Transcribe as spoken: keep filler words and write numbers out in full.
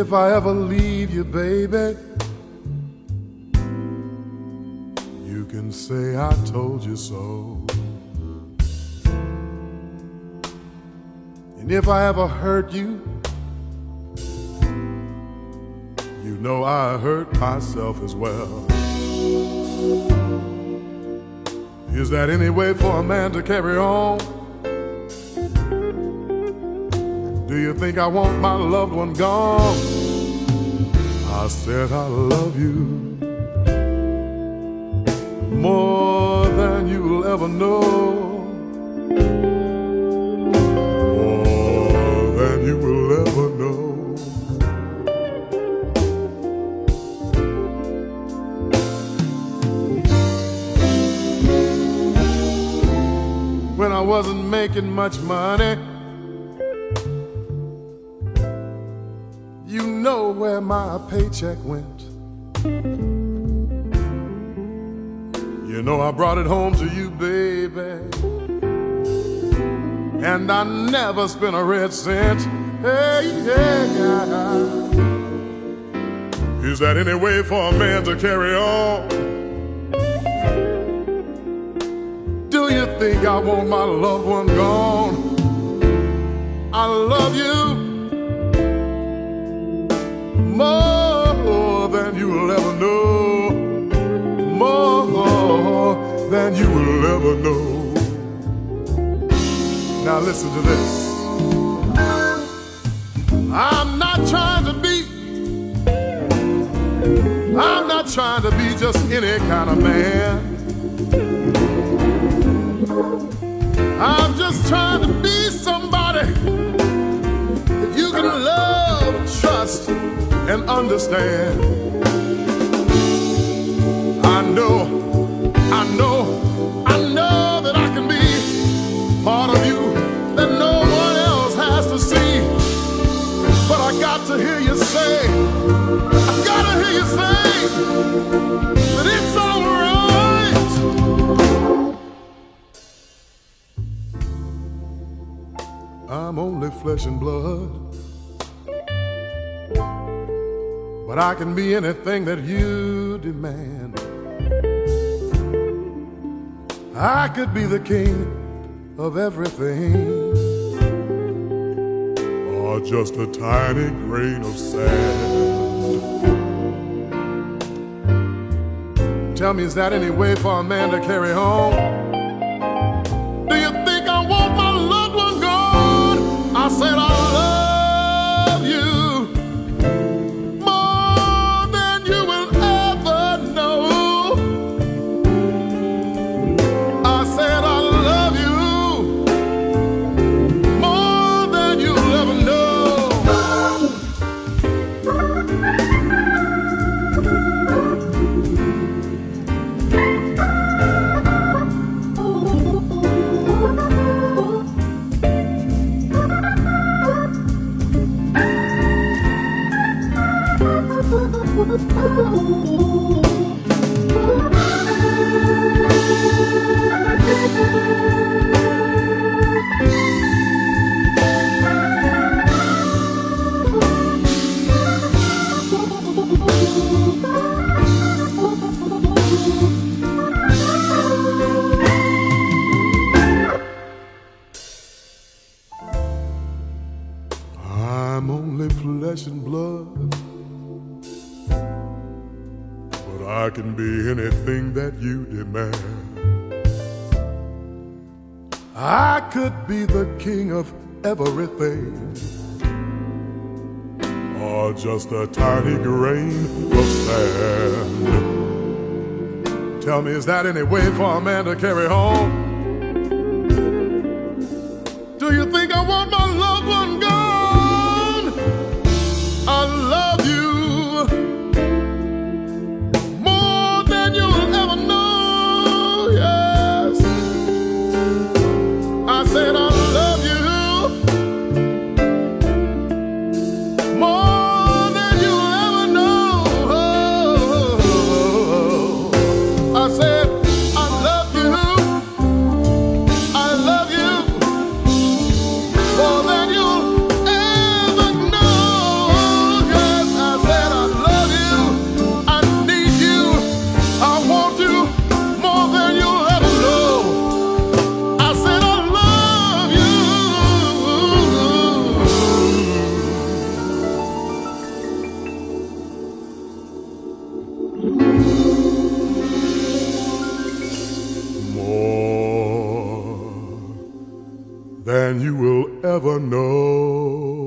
if I ever leave you, baby, you can say I told you so. And if I ever hurt you, you know I hurt myself as well. Is that any way for a man to carry on? Do you think I want my loved one gone? I said I love you more than you'll ever know, more than you will ever know. When I wasn't making much money, you know where my paycheck went. You know I brought it home to you, baby, and I never spent a red cent. Hey, yeah. Is that any way for a man to carry on? Do you think I want my loved one gone? I love you more than you will ever know, more than you will ever know. Now listen to this. I'm not trying to be, I'm not trying to be just any kind of man. I'm just trying to be somebody that you can love, trust, and understand. I know, I know, I know that I can be part of you that no one else has to see. But I got to hear you say, I gotta hear you say that it's all right. I'm only flesh and blood, but I can be anything that you demand. I could be the king of everything, or just a tiny grain of sand. Tell me, is that any way for a man to carry on? Do you think I want my loved one gone? I said I love you more than you will ever know. I said I love you more than you'll ever know. I'm only flesh and blood, but I can be anything that you demand. I could be the king of everything, or just a tiny grain of sand. Tell me, is that any way for a man to carry home? Do you think I want my loved one gone? I love you more than you'll ever know, yes. I said I love you more than you'll ever know. I said I love you, I love you more than you'll than you will ever know.